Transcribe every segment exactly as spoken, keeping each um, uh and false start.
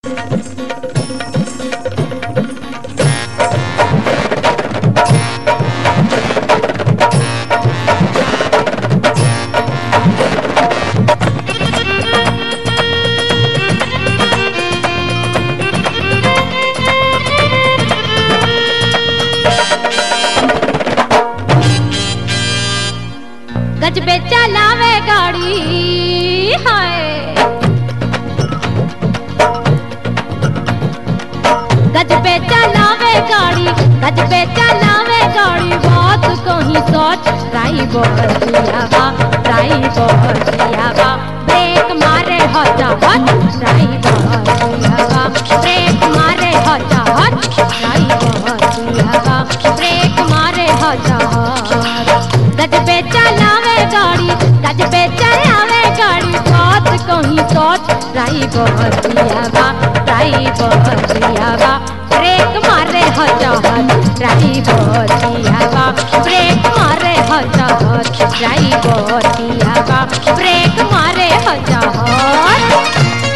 गजबे चलावे गाड़ी हाय गजबे चलावे गाड़ी गजबे चलावे गाड़ी बात कहीं सोच ड्राइवर पियावा ड्राइवर पियावा ब्रेक मारे हटा हट ड्राइवर पियावा ब्रेक मारे हटा हट ड्राइवर पियावा ब्रेक मारे हटा हट गजबे चलावे गाड़ी गजबे चलावे गाड़ी बात कहीं सोच ड्राइवर पियावा ड्राइवर पियावा ब्रेक मारे हटा हट ड्राइवर पियावा ब्रेक मारे हटा हट ड्राइवर पियावा ब्रेक मारे हटा हट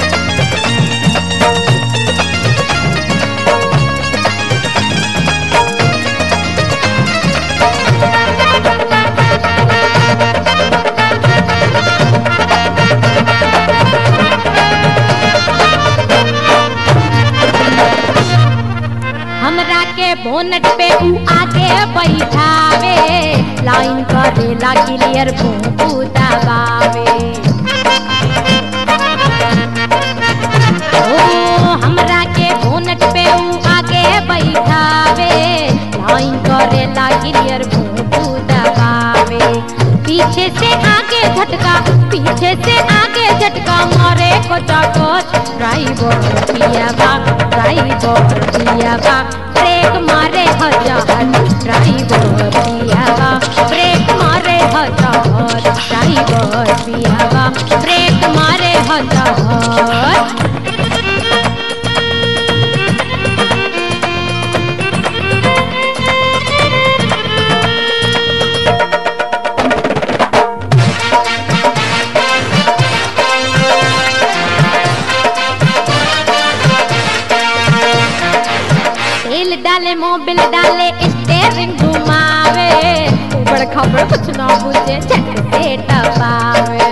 हमरा के बोनट पे ऊ आगे बैठावे लाइन करेला क्लियर भूखू दबावे ओ हमरा के बोनट पे ऊ आगे बैठावे लाइन करेला क्लियर भूखू दबावे पीछे से आगे झटका पीछे से आगे झटका मारे कोचाकोच ड्राइवर पियावा ड्राइवर पियावा ब्रेक मारे हटा हट ड्राइवर पियावा ब्रेक मारे हटा हट ड्राइवर पियावा ब्रेक मारे हटा हट तेल डाले मोबिल डाले स्टेयरिंग घुमावे ऊबड़ खबड़ कुछ ना बुझे झट से टपावे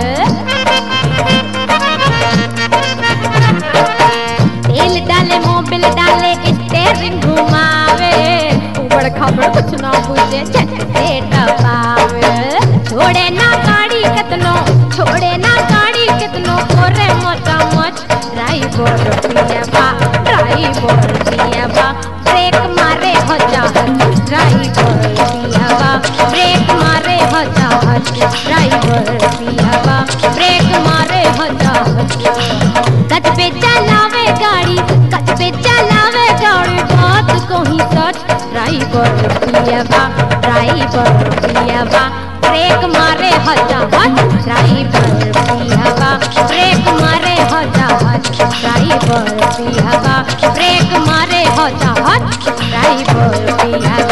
तेल डाले मोबिल डाले स्टेयरिंग घुमावे ऊबड़ खबड़ कुछ ना बुझे झट से टपावे छोड़े ना गाड़ी कितनो छोड़े ना गाड़ी कितनो करे मोटा मोट ड्राइवर पियावा ड्राइवर पियावा ब्रेक मारे हटा हट ड्राइवर पियावा ब्रेक मारे हटा हट ड्राइवर पियावा ब्रेक मारे हटा हट गजबे चलावे गाड़ी गजबे चलावे गाड़ी बात कहीं सच ड्राइवर पियावा ड्राइवर पियावा ब्रेक मारे हटा हट ड्राइवर पियावा ब्रेक मारे हटा हट ड्राइवर पियावा ब्रेक मारे हटा हट ड्राइवर पियावा